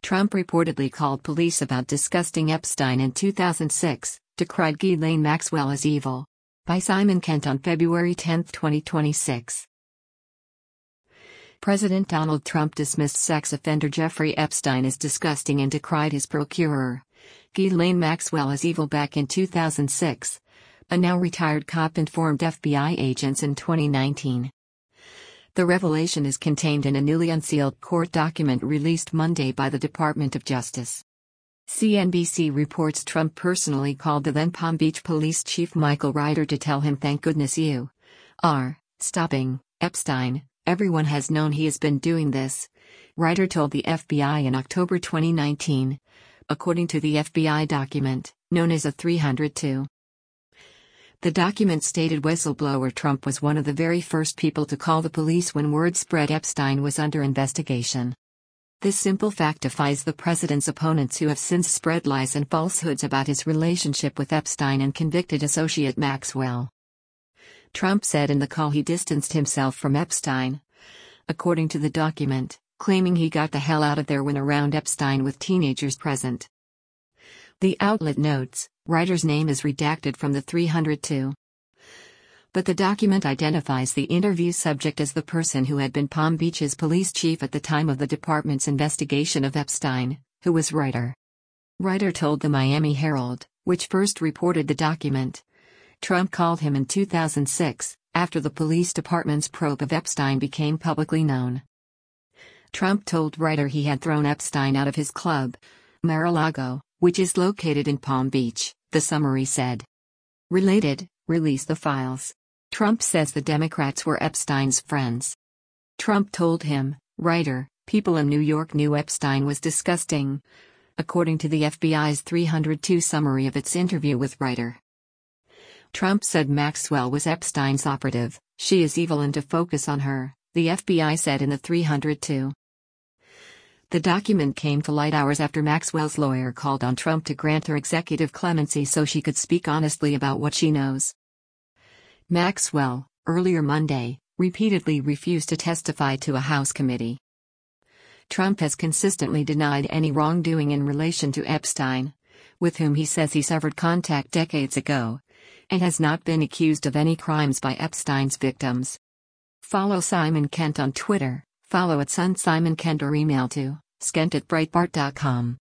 Trump reportedly called police about disgusting Epstein in 2006, decried Ghislaine Maxwell as evil. By Simon Kent on February 10, 2026. President Donald Trump dismissed sex offender Jeffrey Epstein as disgusting and decried his procurer, Ghislaine Maxwell, as evil back in 2006. A now retired cop informed FBI agents in 2019. The revelation is contained in a newly unsealed court document released Monday by the Department of Justice. CNBC reports Trump personally called the then Palm Beach Police Chief Michael Ryder to tell him, "Thank goodness you are stopping Epstein. Everyone has known he has been doing this," Ryder told the FBI in October 2019, according to the FBI document, known as a 302. The document stated whistleblower Trump was one of the very first people to call the police when word spread Epstein was under investigation. This simple fact defies the president's opponents, who have since spread lies and falsehoods about his relationship with Epstein and convicted associate Maxwell. Trump said in the call he distanced himself from Epstein, according to the document, claiming he got the hell out of there when around Epstein with teenagers present. The outlet notes, Ryder's name is redacted from the 302. But the document identifies the interview subject as the person who had been Palm Beach's police chief at the time of the department's investigation of Epstein, who was Ryder. Ryder told the Miami Herald, which first reported the document, Trump called him in 2006, after the police department's probe of Epstein became publicly known. Trump told Ryder he had thrown Epstein out of his club, Mar-a-Lago, which is located in Palm Beach, the summary said. Related, release the files. Trump says the Democrats were Epstein's friends. Trump told him, Ryder, people in New York knew Epstein was disgusting, according to the FBI's 302 summary of its interview with Ryder. Trump said Maxwell was Epstein's operative, she is evil and to focus on her, the FBI said in the 302. The document came to light hours after Maxwell's lawyer called on Trump to grant her executive clemency so she could speak honestly about what she knows. Maxwell, earlier Monday, repeatedly refused to testify to a House committee. Trump has consistently denied any wrongdoing in relation to Epstein, with whom he says he severed contact decades ago, and has not been accused of any crimes by Epstein's victims. Follow Simon Kent on Twitter, follow @SunSimonKent or email to skent@breitbart.com.